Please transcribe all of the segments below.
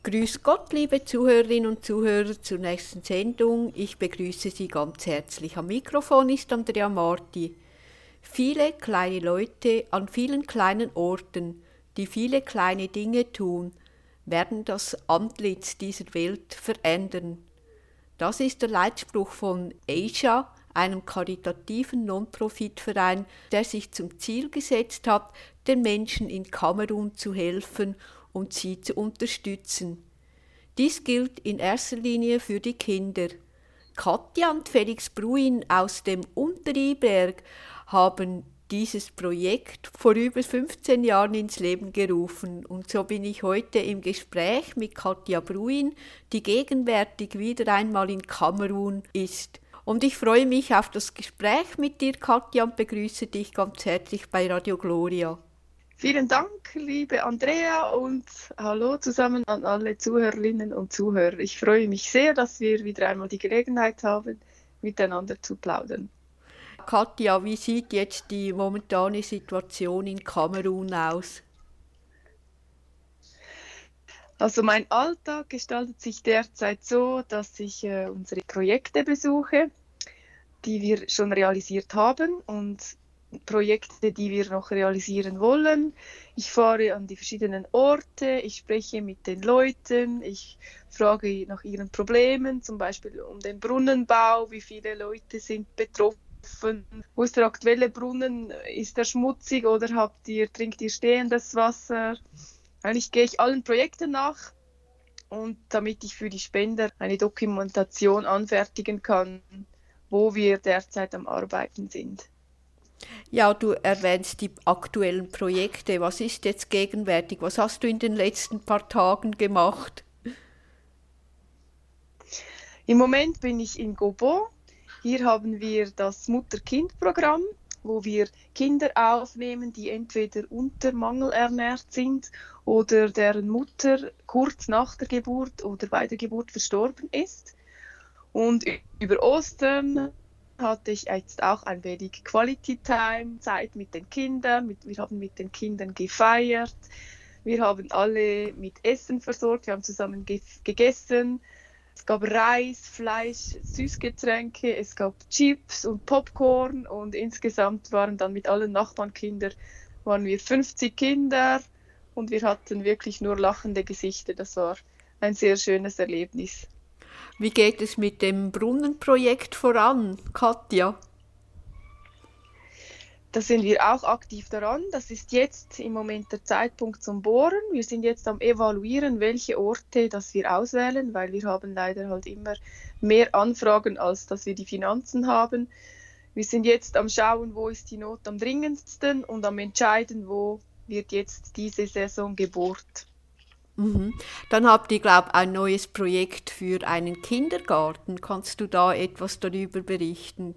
Grüß Gott, liebe Zuhörerinnen und Zuhörer zur nächsten Sendung. Ich begrüße Sie ganz herzlich. Am Mikrofon ist Andrea Marti. Viele kleine Leute an vielen kleinen Orten, die viele kleine Dinge tun, werden das Antlitz dieser Welt verändern. Das ist der Leitspruch von Asia, einem karitativen Non-Profit-Verein, der sich zum Ziel gesetzt hat, den Menschen in Kamerun zu helfen und sie zu unterstützen. Dies gilt in erster Linie für die Kinder. Katja und Felix Bruin aus dem Unteriberg haben dieses Projekt vor über 15 Jahren ins Leben gerufen und so bin ich heute im Gespräch mit Katja Bruin, die gegenwärtig wieder einmal in Kamerun ist. Und ich freue mich auf das Gespräch mit dir, Katja, und begrüße dich ganz herzlich bei Radio Gloria. Vielen Dank, liebe Andrea, und hallo zusammen an alle Zuhörerinnen und Zuhörer. Ich freue mich sehr, dass wir wieder einmal die Gelegenheit haben, miteinander zu plaudern. Katja, wie sieht jetzt die momentane Situation in Kamerun aus? Also mein Alltag gestaltet sich derzeit so, dass ich unsere Projekte besuche, die wir schon realisiert haben und Projekte, die wir noch realisieren wollen. Ich fahre an die verschiedenen Orte, ich spreche mit den Leuten, ich frage nach ihren Problemen, zum Beispiel um den Brunnenbau, wie viele Leute sind betroffen, wo ist der aktuelle Brunnen, ist der schmutzig oder trinkt ihr stehendes Wasser? Eigentlich gehe ich allen Projekten nach und damit ich für die Spender eine Dokumentation anfertigen kann, wo wir derzeit am Arbeiten sind. Ja, du erwähnst die aktuellen Projekte. Was ist jetzt gegenwärtig? Was hast du in den letzten paar Tagen gemacht? Im Moment bin ich in Gobo. Hier haben wir das Mutter-Kind-Programm, wo wir Kinder aufnehmen, die entweder untermangelernährt sind oder deren Mutter kurz nach der Geburt oder bei der Geburt verstorben ist. Und über Ostern hatte ich jetzt auch ein wenig Quality Time, Zeit mit den Kindern. Wir haben mit den Kindern gefeiert. Wir haben alle mit Essen versorgt. Wir haben zusammen gegessen. Es gab Reis, Fleisch, Süßgetränke, es gab Chips und Popcorn und insgesamt waren dann mit allen Nachbarnkindern waren wir 50 Kinder und wir hatten wirklich nur lachende Gesichter. Das war ein sehr schönes Erlebnis. Wie geht es mit dem Brunnenprojekt voran, Katja? Da sind wir auch aktiv daran. Das ist jetzt im Moment der Zeitpunkt zum Bohren. Wir sind jetzt am Evaluieren, welche Orte das wir auswählen, weil wir haben leider halt immer mehr Anfragen, als dass wir die Finanzen haben. Wir sind jetzt am Schauen, wo ist die Not am dringendsten und am Entscheiden, wo wird jetzt diese Saison gebohrt. Mhm. Dann habt ihr, glaube ich, ein neues Projekt für einen Kindergarten. Kannst du da etwas darüber berichten?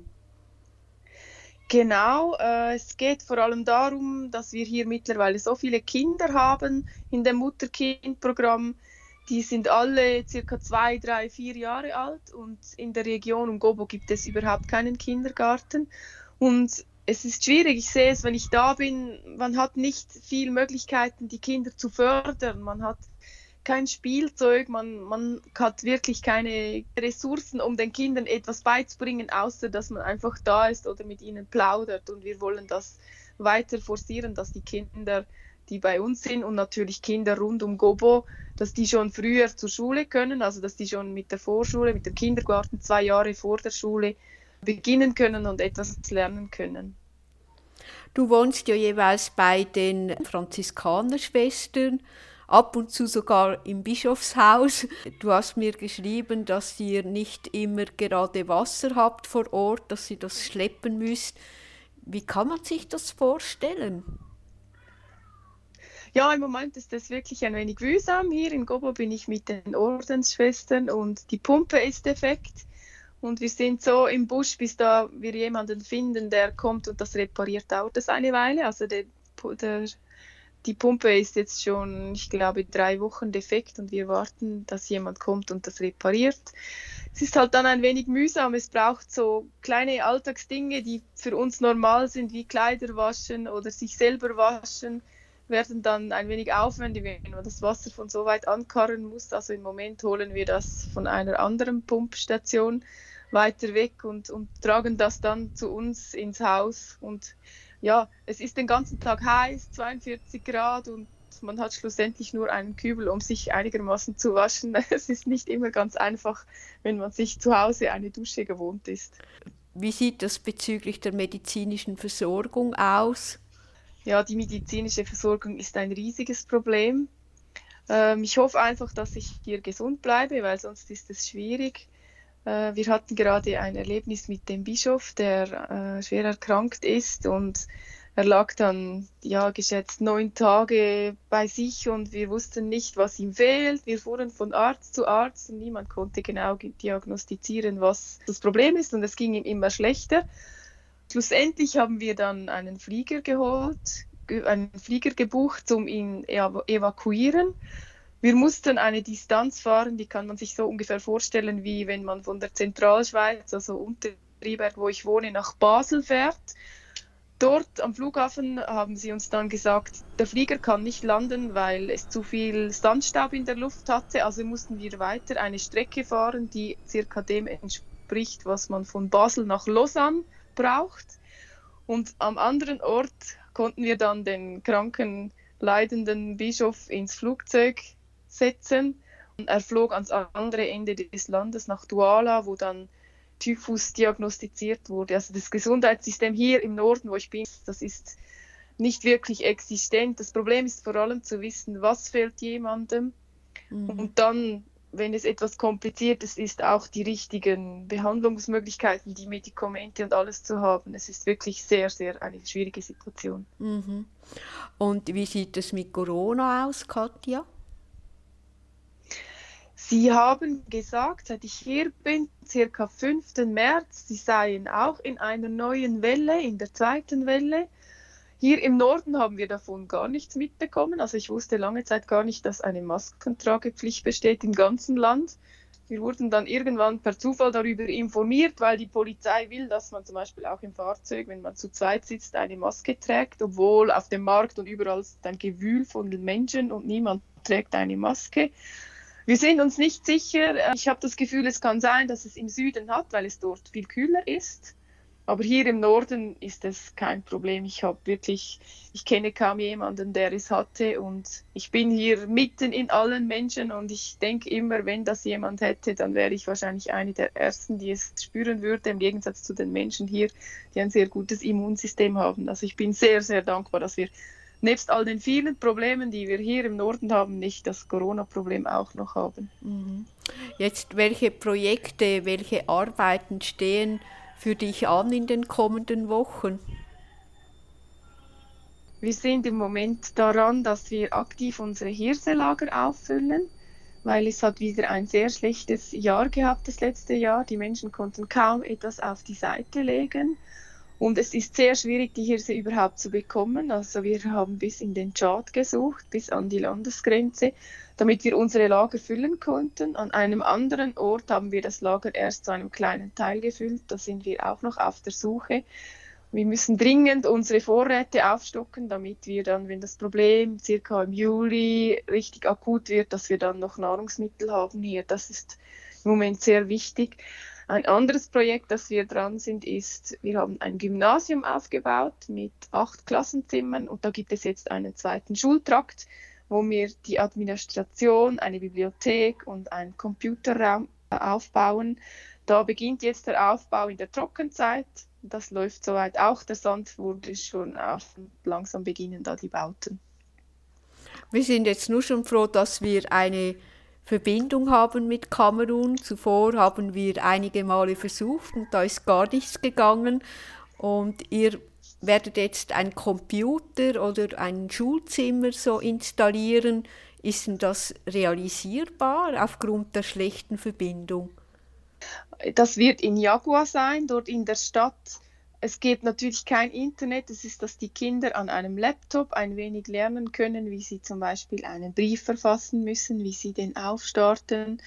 Genau, es geht vor allem darum, dass wir hier mittlerweile so viele Kinder haben in dem Mutter-Kind-Programm. Die sind alle circa 2, 3, 4 Jahre alt und in der Region um Gobo gibt es überhaupt keinen Kindergarten. Und es ist schwierig, ich sehe es, wenn ich da bin, man hat nicht viel Möglichkeiten, die Kinder zu fördern. Man hat kein Spielzeug, man hat wirklich keine Ressourcen, um den Kindern etwas beizubringen, außer dass man einfach da ist oder mit ihnen plaudert. Und wir wollen das weiter forcieren, dass die Kinder, die bei uns sind und natürlich Kinder rund um Gobo, dass die schon früher zur Schule können, also dass die schon mit der Vorschule, mit dem Kindergarten 2 Jahre vor der Schule beginnen können und etwas lernen können. Du wohnst ja jeweils bei den Franziskanerschwestern, ab und zu sogar im Bischofshaus. Du hast mir geschrieben, dass ihr nicht immer gerade Wasser habt vor Ort, dass ihr das schleppen müsst. Wie kann man sich das vorstellen? Ja, im Moment ist es wirklich ein wenig mühsam. Hier in Gobo bin ich mit den Ordensschwestern und die Pumpe ist defekt. Und wir sind so im Busch, bis da wir jemanden finden, der kommt und das repariert, dauert es eine Weile. Also die Pumpe ist jetzt schon, ich glaube, 3 Wochen defekt und wir warten, dass jemand kommt und das repariert. Es ist halt dann ein wenig mühsam. Es braucht so kleine Alltagsdinge, die für uns normal sind, wie Kleider waschen oder sich selber waschen. werden dann ein wenig aufwendig, wenn man das Wasser von so weit ankarren muss. Also im Moment holen wir das von einer anderen Pumpstation weiter weg und tragen das dann zu uns ins Haus. Und ja, es ist den ganzen Tag heiß, 42 Grad und man hat schlussendlich nur einen Kübel, um sich einigermaßen zu waschen. Es ist nicht immer ganz einfach, wenn man sich zu Hause eine Dusche gewohnt ist. Wie sieht das bezüglich der medizinischen Versorgung aus? Ja, die medizinische Versorgung ist ein riesiges Problem. Ich hoffe einfach, dass ich hier gesund bleibe, weil sonst ist es schwierig. Wir hatten gerade ein Erlebnis mit dem Bischof, der schwer erkrankt ist und er lag dann, ja, geschätzt 9 Tage bei sich und wir wussten nicht, was ihm fehlt. Wir fuhren von Arzt zu Arzt und niemand konnte genau diagnostizieren, was das Problem ist und es ging ihm immer schlechter. Schlussendlich haben wir dann einen Flieger gebucht, um ihn evakuieren. Wir mussten eine Distanz fahren, die kann man sich so ungefähr vorstellen, wie wenn man von der Zentralschweiz, also Unterfriberg, wo ich wohne, nach Basel fährt. Dort am Flughafen haben sie uns dann gesagt, der Flieger kann nicht landen, weil es zu viel Sandstaub in der Luft hatte. Also mussten wir weiter eine Strecke fahren, die circa dem entspricht, was man von Basel nach Lausanne braucht. Und am anderen Ort konnten wir dann den kranken, leidenden Bischof ins Flugzeug setzen. Er flog ans andere Ende des Landes nach Douala, wo dann Typhus diagnostiziert wurde. Also das Gesundheitssystem hier im Norden, wo ich bin, das ist nicht wirklich existent. Das Problem ist vor allem zu wissen, was fehlt jemandem. Und dann, wenn es etwas Kompliziertes ist, auch die richtigen Behandlungsmöglichkeiten, die Medikamente und alles zu haben. Es ist wirklich sehr, sehr eine schwierige Situation. Und wie sieht es mit Corona aus, Katja? Sie haben gesagt, seit ich hier bin, circa 5. März, sie seien auch in einer neuen Welle, in der 2. Welle. Hier im Norden haben wir davon gar nichts mitbekommen. Also ich wusste lange Zeit gar nicht, dass eine Maskentragepflicht besteht im ganzen Land. Wir wurden dann irgendwann per Zufall darüber informiert, weil die Polizei will, dass man zum Beispiel auch im Fahrzeug, wenn man zu zweit sitzt, eine Maske trägt, obwohl auf dem Markt und überall ist ein Gewühl von den Menschen und niemand trägt eine Maske. Wir sind uns nicht sicher. Ich habe das Gefühl, es kann sein, dass es im Süden hat, weil es dort viel kühler ist. Aber hier im Norden ist es kein Problem. Ich kenne kaum jemanden, der es hatte. Und ich bin hier mitten in allen Menschen. Und ich denke immer, wenn das jemand hätte, dann wäre ich wahrscheinlich eine der Ersten, die es spüren würde, im Gegensatz zu den Menschen hier, die ein sehr gutes Immunsystem haben. Also ich bin sehr, sehr dankbar, dass wir nebst all den vielen Problemen, die wir hier im Norden haben, nicht das Corona-Problem auch noch haben. Jetzt, welche Projekte, welche Arbeiten stehen für dich an in den kommenden Wochen? Wir sind im Moment daran, dass wir aktiv unsere Hirselager auffüllen, weil es hat wieder ein sehr schlechtes Jahr gehabt, das letzte Jahr. Die Menschen konnten kaum etwas auf die Seite legen. Und es ist sehr schwierig, die Hirse überhaupt zu bekommen. Also wir haben bis in den Tschad gesucht, bis an die Landesgrenze, damit wir unsere Lager füllen konnten. An einem anderen Ort haben wir das Lager erst zu einem kleinen Teil gefüllt. Da sind wir auch noch auf der Suche. Wir müssen dringend unsere Vorräte aufstocken, damit wir dann, wenn das Problem circa im Juli richtig akut wird, dass wir dann noch Nahrungsmittel haben hier. Das ist im Moment sehr wichtig. Ein anderes Projekt, das wir dran sind, ist, wir haben ein Gymnasium aufgebaut mit 8 Klassenzimmern und da gibt es jetzt einen zweiten Schultrakt, wo wir die Administration, eine Bibliothek und einen Computerraum aufbauen. Da beginnt jetzt der Aufbau in der Trockenzeit. Das läuft soweit auch. Der Sand wurde schon langsam beginnen da die Bauten. Wir sind jetzt nur schon froh, dass wir eine Verbindung haben mit Kamerun. Zuvor haben wir einige Male versucht und da ist gar nichts gegangen. Und ihr werdet jetzt einen Computer oder ein Schulzimmer so installieren. Ist denn das realisierbar aufgrund der schlechten Verbindung? Das wird in Jagua sein, dort in der Stadt. Es gibt natürlich kein Internet, es ist, dass die Kinder an einem Laptop ein wenig lernen können, wie sie zum Beispiel einen Brief verfassen müssen, wie sie den aufstarten.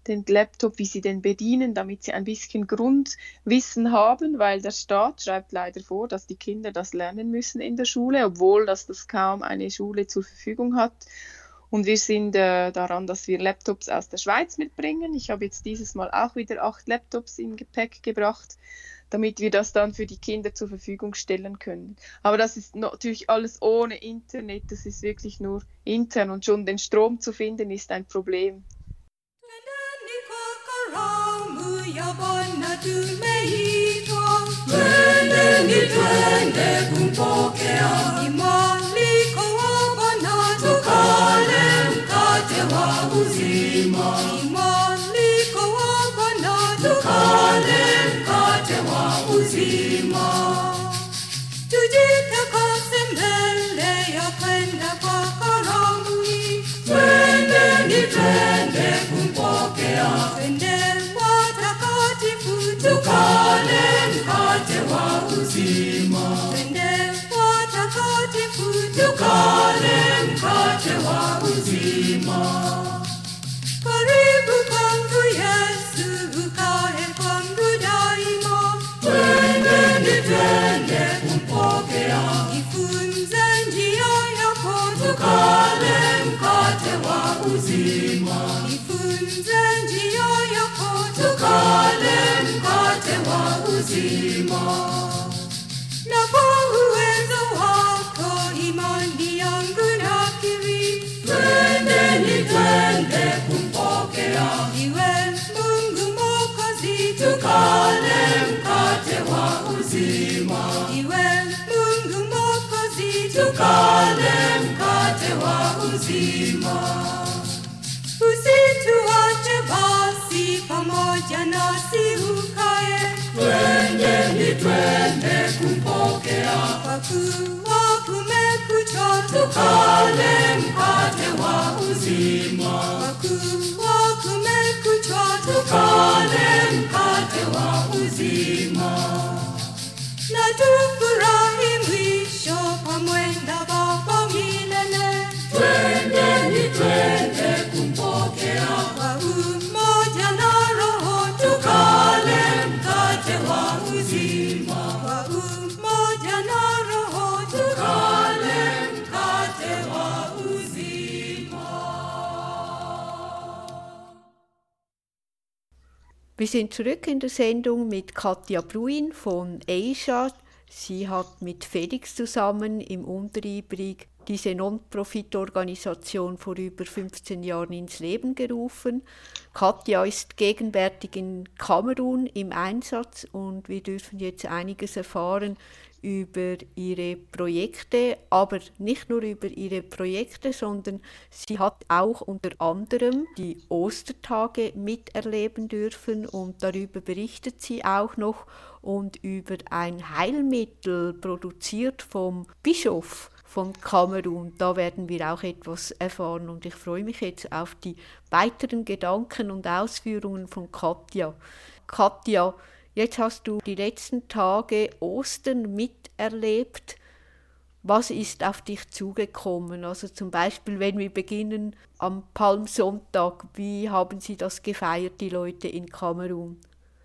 den Laptop, wie sie den bedienen, damit sie ein bisschen Grundwissen haben, weil der Staat schreibt leider vor, dass die Kinder das lernen müssen in der Schule, obwohl das kaum eine Schule zur Verfügung hat. Und wir sind daran, dass wir Laptops aus der Schweiz mitbringen. Ich habe jetzt dieses Mal auch wieder 8 Laptops im Gepäck gebracht, damit wir das dann für die Kinder zur Verfügung stellen können. Aber das ist natürlich alles ohne Internet, das ist wirklich nur intern und schon den Strom zu finden ist ein Problem. Usituache basi pamoja nasi ukae, twende kumpokea, kwa kuwa kumekucha, tukale mkate wa uzima, kwa kuwa kumekucha, tukale mkate wa uzima, na tufurahi mwisho pamwenda Baba milele. Twende kumpokea, kwa umoja na Roho, tukale mkate wa uzima, kwa umoja na Roho, tukale mkate wa uzima. Wir sind zurück in der Sendung mit Katja Bruin von Asia. Sie hat mit Felix zusammen im Unteribrig diese Non-Profit-Organisation vor über 15 Jahren ins Leben gerufen. Katja ist gegenwärtig in Kamerun im Einsatz und wir dürfen jetzt einiges erfahren über ihre Projekte, aber nicht nur über ihre Projekte, sondern sie hat auch unter anderem die Ostertage miterleben dürfen und darüber berichtet sie auch noch und über ein Heilmittel produziert vom Bischof von Kamerun. Da werden wir auch etwas erfahren und ich freue mich jetzt auf die weiteren Gedanken und Ausführungen von Katja. Katja, jetzt hast du die letzten Tage Ostern miterlebt. Was ist auf dich zugekommen? Also zum Beispiel, wenn wir beginnen am Palmsonntag, wie haben sie das gefeiert, die Leute in Kamerun?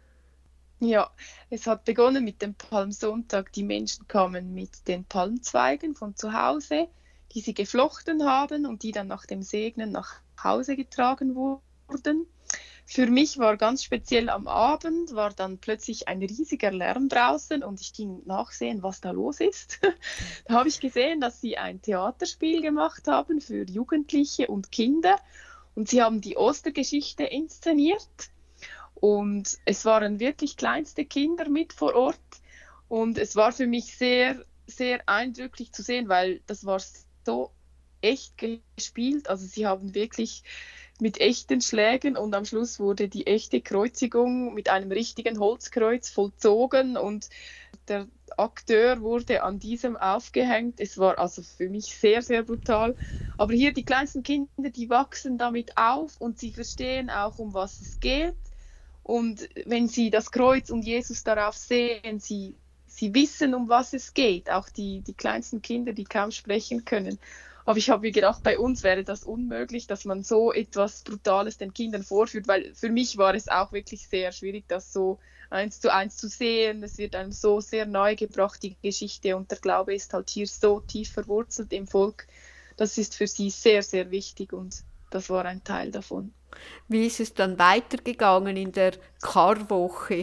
Ja, es hat begonnen mit dem Palmsonntag. Die Menschen kamen mit den Palmzweigen von zu Hause, die sie geflochten haben und die dann nach dem Segnen nach Hause getragen wurden. Für mich war ganz speziell am Abend, war dann plötzlich ein riesiger Lärm draußen und ich ging nachsehen, was da los ist. Da habe ich gesehen, dass sie ein Theaterspiel gemacht haben für Jugendliche und Kinder und sie haben die Ostergeschichte inszeniert. Und es waren wirklich kleinste Kinder mit vor Ort. Und es war für mich sehr, sehr eindrücklich zu sehen, weil das war so echt gespielt. Also sie haben wirklich mit echten Schlägen und am Schluss wurde die echte Kreuzigung mit einem richtigen Holzkreuz vollzogen und der Akteur wurde an diesem aufgehängt. Es war also für mich sehr, sehr brutal. Aber hier die kleinsten Kinder, die wachsen damit auf und sie verstehen auch, um was es geht. Und wenn sie das Kreuz und Jesus darauf sehen, sie wissen, um was es geht, auch die kleinsten Kinder, die kaum sprechen können. Aber ich habe mir gedacht, bei uns wäre das unmöglich, dass man so etwas Brutales den Kindern vorführt, weil für mich war es auch wirklich sehr schwierig, das so 1:1 zu sehen. Es wird einem so sehr nahe gebracht, die Geschichte, und der Glaube ist halt hier so tief verwurzelt im Volk. Das ist für sie sehr, sehr wichtig, und das war ein Teil davon. Wie ist es dann weitergegangen in der Karwoche?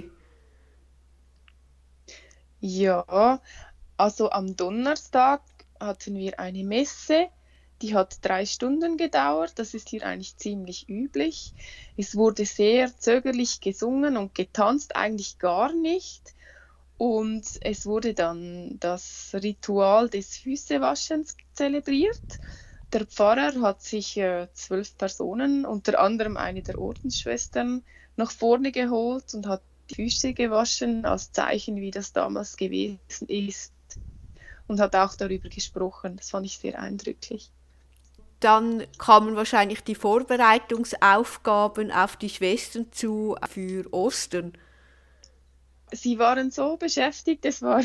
Ja, also am Donnerstag hatten wir eine Messe, die hat 3 Stunden gedauert. Das ist hier eigentlich ziemlich üblich. Es wurde sehr zögerlich gesungen und getanzt, eigentlich gar nicht. Und es wurde dann das Ritual des Füßewaschens zelebriert. Der Pfarrer hat sich 12 Personen, unter anderem eine der Ordensschwestern, nach vorne geholt und hat die Füße gewaschen als Zeichen, wie das damals gewesen ist, und hat auch darüber gesprochen. Das fand ich sehr eindrücklich. Dann kamen wahrscheinlich die Vorbereitungsaufgaben auf die Schwestern zu für Ostern. Sie waren so beschäftigt,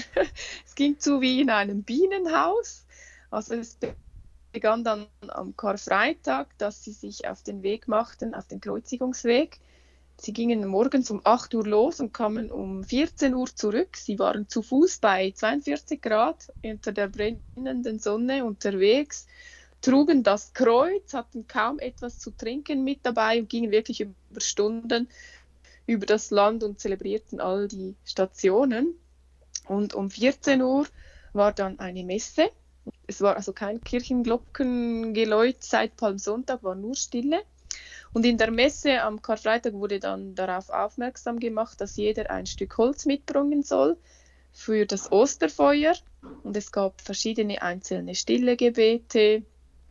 es ging zu wie in einem Bienenhaus. Also es begann dann am Karfreitag, dass sie sich auf den Weg machten, auf den Kreuzigungsweg. Sie gingen morgens um 8 Uhr los und kamen um 14 Uhr zurück. Sie waren zu Fuß bei 42 Grad unter der brennenden Sonne unterwegs, trugen das Kreuz, hatten kaum etwas zu trinken mit dabei und gingen wirklich über Stunden über das Land und zelebrierten all die Stationen. Und um 14 Uhr war dann eine Messe. Es war also kein Kirchenglockengeläut, seit Palmsonntag war nur Stille. Und in der Messe am Karfreitag wurde dann darauf aufmerksam gemacht, dass jeder ein Stück Holz mitbringen soll für das Osterfeuer. Und es gab verschiedene einzelne stille Gebete.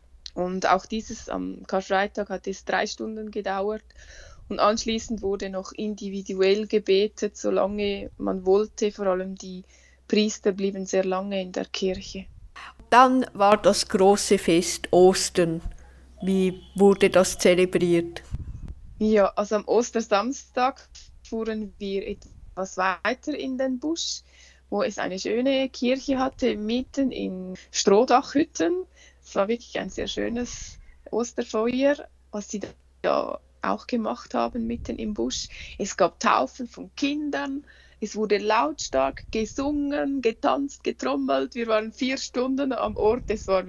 Und auch dieses am Karfreitag hat es 3 Stunden gedauert. Und anschließend wurde noch individuell gebetet, solange man wollte. Vor allem die Priester blieben sehr lange in der Kirche. Dann war das große Fest Ostern. Wie wurde das zelebriert? Ja, also am Ostersamstag fuhren wir etwas weiter in den Busch, wo es eine schöne Kirche hatte, mitten in Strohdachhütten. Es war wirklich ein sehr schönes Osterfeuer, was sie da auch gemacht haben, mitten im Busch. Es gab Taufen von Kindern, es wurde lautstark gesungen, getanzt, getrommelt. Wir waren 4 Stunden am Ort. Es war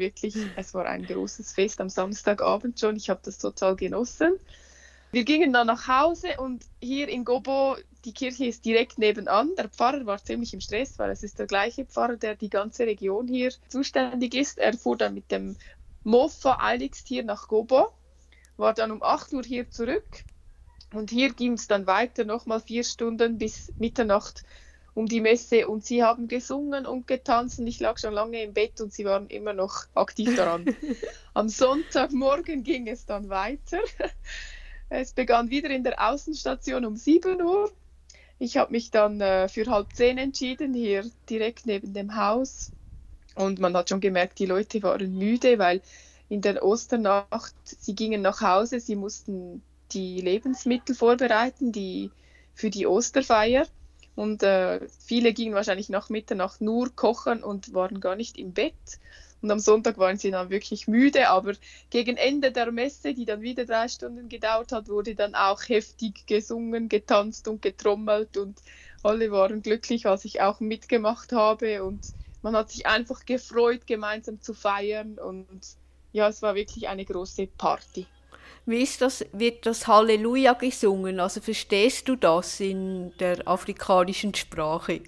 ein großes Fest am Samstagabend schon. Ich habe das total genossen. Wir gingen dann nach Hause, und hier in Gobo, die Kirche ist direkt nebenan. Der Pfarrer war ziemlich im Stress, weil es ist der gleiche Pfarrer, der die ganze Region hier zuständig ist. Er fuhr dann mit dem Mofa eiligst hier nach Gobo, war dann um 8 Uhr hier zurück. Und hier ging es dann weiter, nochmal 4 Stunden bis Mitternacht um die Messe. Und sie haben gesungen und getanzt. Und ich lag schon lange im Bett und sie waren immer noch aktiv daran. Am Sonntagmorgen ging es dann weiter. Es begann wieder in der Außenstation um 7 Uhr. Ich habe mich dann für 9:30 entschieden, hier direkt neben dem Haus. Und man hat schon gemerkt, die Leute waren müde, weil in der Osternacht, sie gingen nach Hause, sie mussten die Lebensmittel vorbereiten, für die Osterfeier. Und viele gingen wahrscheinlich nach Mitternacht nur kochen und waren gar nicht im Bett. Und am Sonntag waren sie dann wirklich müde, aber gegen Ende der Messe, die dann wieder 3 Stunden gedauert hat, wurde dann auch heftig gesungen, getanzt und getrommelt, und alle waren glücklich, als ich auch mitgemacht habe, und man hat sich einfach gefreut, gemeinsam zu feiern, und ja, es war wirklich eine große Party. Wie ist das, wird das Halleluja gesungen? Also verstehst du das in der afrikanischen Sprache?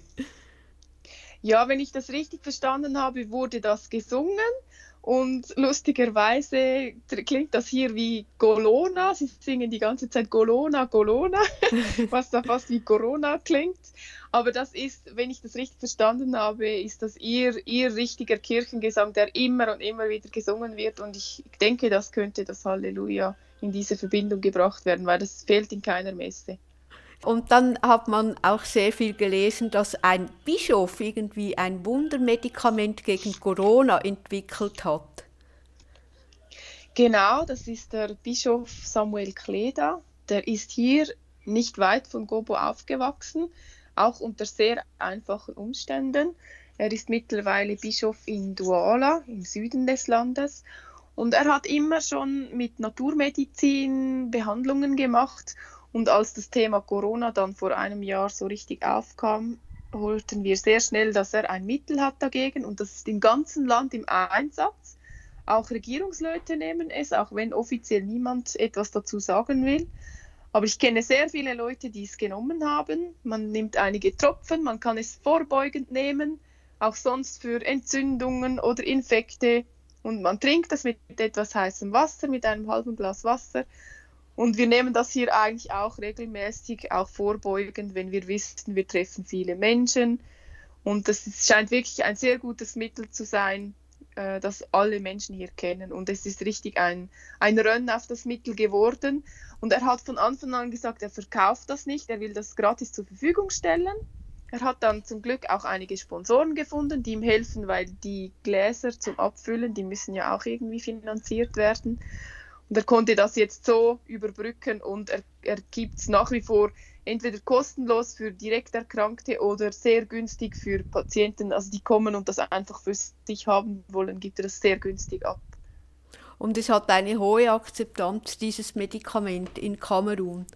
Ja, wenn ich das richtig verstanden habe, wurde das gesungen, und lustigerweise klingt das hier wie Golona. Sie singen die ganze Zeit Golona, Golona, was da fast wie Corona klingt. Aber das ist, wenn ich das richtig verstanden habe, ist das ihr richtiger Kirchengesang, der immer und immer wieder gesungen wird. Und ich denke, das könnte das Halleluja in diese Verbindung gebracht werden, weil das fehlt in keiner Messe. Und dann hat man auch sehr viel gelesen, dass ein Bischof irgendwie ein Wundermedikament gegen Corona entwickelt hat. Genau, das ist der Bischof Samuel Kleda. Der ist hier nicht weit von Gobo aufgewachsen, auch unter sehr einfachen Umständen. Er ist mittlerweile Bischof in Douala im Süden des Landes und er hat immer schon mit Naturmedizin Behandlungen gemacht und als das Thema Corona dann vor einem Jahr so richtig aufkam, holten wir sehr schnell, dass er ein Mittel hat dagegen und das ist im ganzen Land im Einsatz. Auch Regierungsleute nehmen es, auch wenn offiziell niemand etwas dazu sagen will. Aber ich kenne sehr viele Leute, die es genommen haben. Man nimmt einige Tropfen, man kann es vorbeugend nehmen, auch sonst für Entzündungen oder Infekte. Und man trinkt das mit etwas heißem Wasser, mit einem halben Glas Wasser. Und wir nehmen das hier eigentlich auch regelmäßig, auch vorbeugend, wenn wir wissen, wir treffen viele Menschen. Und das scheint wirklich ein sehr gutes Mittel zu sein, das alle Menschen hier kennen. Und es ist richtig ein Rennen auf das Mittel geworden. Und er hat von Anfang an gesagt, er verkauft das nicht, er will das gratis zur Verfügung stellen. Er hat dann zum Glück auch einige Sponsoren gefunden, die ihm helfen, weil die Gläser zum Abfüllen, die müssen ja auch irgendwie finanziert werden. Und er konnte das jetzt so überbrücken und er gibt es nach wie vor entweder kostenlos für direkt Erkrankte oder sehr günstig für Patienten, also die kommen und das einfach für sich haben wollen, gibt er das sehr günstig ab. Und es hat eine hohe Akzeptanz, dieses Medikament in Kamerun.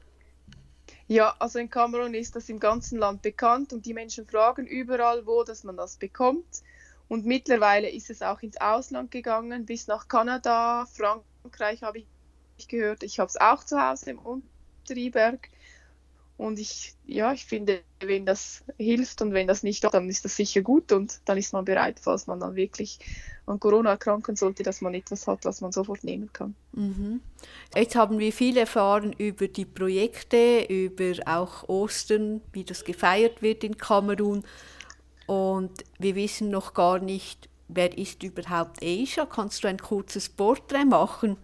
Ja, also in Kamerun ist das im ganzen Land bekannt und die Menschen fragen überall, wo dass man das bekommt. Und mittlerweile ist es auch ins Ausland gegangen, bis nach Kanada, Frankreich habe ich gehört. Ich habe es auch zu Hause im Unteriberg. Und ich finde, wenn das hilft und wenn das nicht, dann ist das sicher gut und dann ist man bereit, falls man dann wirklich an Corona erkranken sollte, dass man etwas hat, was man sofort nehmen kann. Mhm. Jetzt haben wir viel erfahren über die Projekte, über auch Ostern, wie das gefeiert wird in Kamerun. Und wir wissen noch gar nicht, wer ist überhaupt Asia. Kannst du ein kurzes Porträt machen?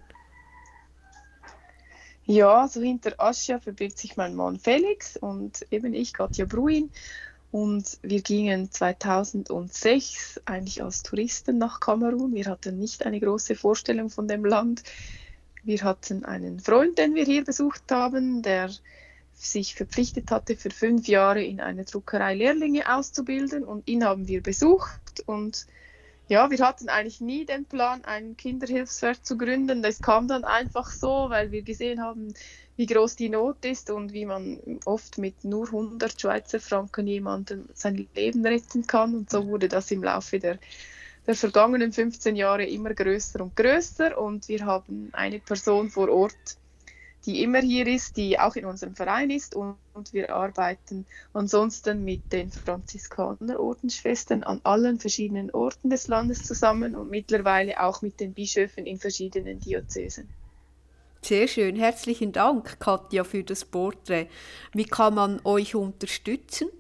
Ja, so hinter Aschia verbirgt sich mein Mann Felix und eben ich, Katja Bruin. Und wir gingen 2006 eigentlich als Touristen nach Kamerun. Wir hatten nicht eine große Vorstellung von dem Land. Wir hatten einen Freund, den wir hier besucht haben, der sich verpflichtet hatte, für 5 Jahre in einer Druckerei Lehrlinge auszubilden. Und ihn haben wir besucht und ja, wir hatten eigentlich nie den Plan, einen Kinderhilfswerk zu gründen. Das kam dann einfach so, weil wir gesehen haben, wie groß die Not ist und wie man oft mit nur 100 Schweizer Franken jemandem sein Leben retten kann. Und so wurde das im Laufe der vergangenen 15 Jahre immer größer und größer. Und wir haben eine Person vor Ort, die immer hier ist, die auch in unserem Verein ist und wir arbeiten ansonsten mit den Franziskaner-Ordensschwestern an allen verschiedenen Orten des Landes zusammen und mittlerweile auch mit den Bischöfen in verschiedenen Diözesen. Sehr schön, herzlichen Dank, Katja, für das Porträt. Wie kann man euch unterstützen?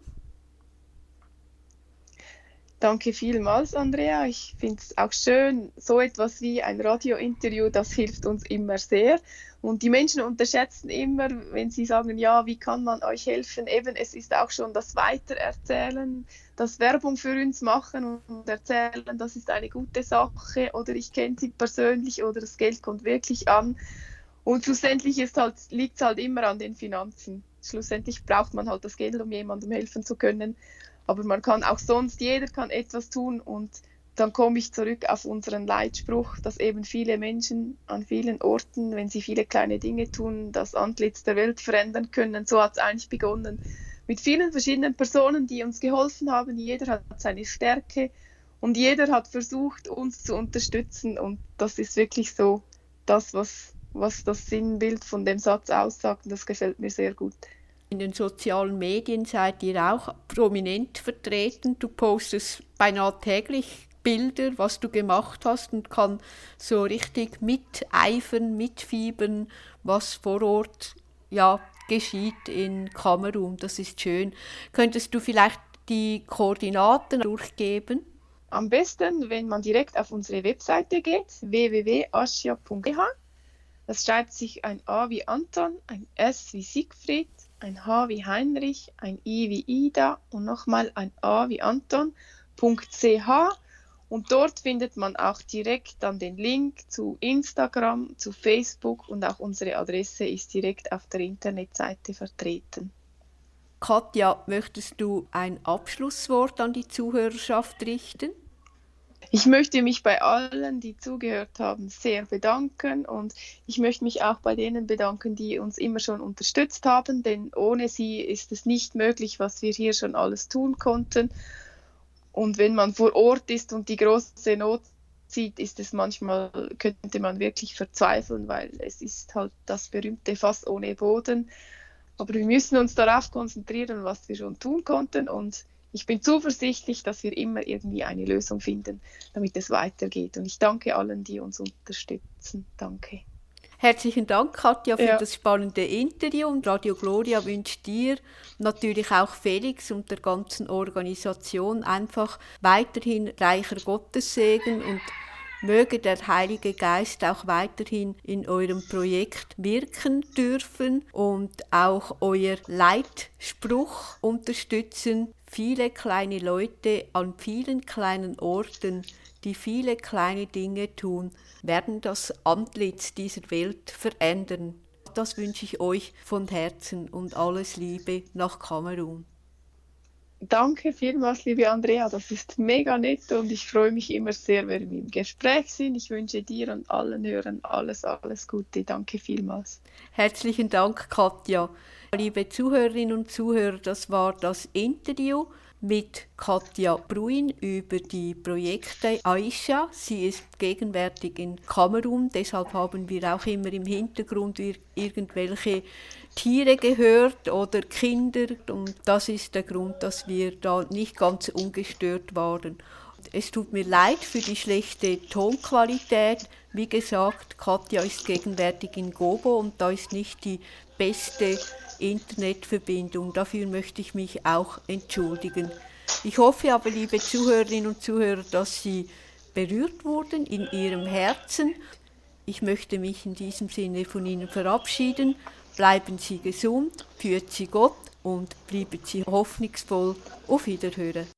Danke vielmals, Andrea. Ich finde es auch schön, so etwas wie ein Radiointerview, das hilft uns immer sehr. Und die Menschen unterschätzen immer, wenn sie sagen, ja, wie kann man euch helfen? Eben, es ist auch schon das Weitererzählen, das Werbung für uns machen und erzählen, das ist eine gute Sache oder ich kenne sie persönlich oder das Geld kommt wirklich an. Und schlussendlich liegt es halt immer an den Finanzen. Schlussendlich braucht man halt das Geld, um jemandem helfen zu können. Aber man kann auch sonst, jeder kann etwas tun und dann komme ich zurück auf unseren Leitspruch, dass eben viele Menschen an vielen Orten, wenn sie viele kleine Dinge tun, das Antlitz der Welt verändern können. So hat es eigentlich begonnen. Mit vielen verschiedenen Personen, die uns geholfen haben. Jeder hat seine Stärke und jeder hat versucht, uns zu unterstützen. Und das ist wirklich so das, was das Sinnbild von dem Satz aussagt. Und das gefällt mir sehr gut. In den sozialen Medien seid ihr auch prominent vertreten. Du postest beinahe täglich Bilder, was du gemacht hast und kann so richtig miteifern, mitfiebern, was vor Ort geschieht in Kamerun. Das ist schön. Könntest du vielleicht die Koordinaten durchgeben? Am besten, wenn man direkt auf unsere Webseite geht, www.aschia.ch. Das schreibt sich ein A wie Anton, ein S wie Siegfried, ein H wie Heinrich, ein I wie Ida und nochmal ein A wie Anton.ch. Und dort findet man auch direkt dann den Link zu Instagram, zu Facebook und auch unsere Adresse ist direkt auf der Internetseite vertreten. Katja, möchtest du ein Abschlusswort an die Zuhörerschaft richten? Ich möchte mich bei allen, die zugehört haben, sehr bedanken und ich möchte mich auch bei denen bedanken, die uns immer schon unterstützt haben, denn ohne sie ist es nicht möglich, was wir hier schon alles tun konnten. Und wenn man vor Ort ist und die große Not sieht, ist es manchmal, könnte man wirklich verzweifeln, weil es ist halt das berühmte Fass ohne Boden. Aber wir müssen uns darauf konzentrieren, was wir schon tun konnten und ich bin zuversichtlich, dass wir immer irgendwie eine Lösung finden, damit es weitergeht. Und ich danke allen, die uns unterstützen. Danke. Herzlichen Dank, Katja, für das spannende Interview. Und Radio Gloria wünscht dir, natürlich auch Felix und der ganzen Organisation einfach weiterhin reicher Gottessegen und möge der Heilige Geist auch weiterhin in eurem Projekt wirken dürfen und auch euer Leitspruch unterstützen. Viele kleine Leute an vielen kleinen Orten, die viele kleine Dinge tun, werden das Antlitz dieser Welt verändern. Das wünsche ich euch von Herzen und alles Liebe nach Kamerun. Danke vielmals, liebe Andrea, das ist mega nett und ich freue mich immer sehr, wenn wir im Gespräch sind. Ich wünsche dir und allen Hörern alles Gute. Danke vielmals. Herzlichen Dank, Katja. Liebe Zuhörerinnen und Zuhörer, das war das Interview mit Katja Bruin über die Projekte Aisha. Sie ist gegenwärtig in Kamerun, deshalb haben wir auch immer im Hintergrund irgendwelche Tiere gehört oder Kinder und das ist der Grund, dass wir da nicht ganz ungestört waren. Es tut mir leid für die schlechte Tonqualität. Wie gesagt, Katja ist gegenwärtig in Gobo und da ist nicht die beste Internetverbindung. Dafür möchte ich mich auch entschuldigen. Ich hoffe aber, liebe Zuhörerinnen und Zuhörer, dass Sie berührt wurden in Ihrem Herzen. Ich möchte mich in diesem Sinne von Ihnen verabschieden. Bleiben Sie gesund, führt Sie Gott und bleiben Sie hoffnungsvoll. Auf Wiederhören.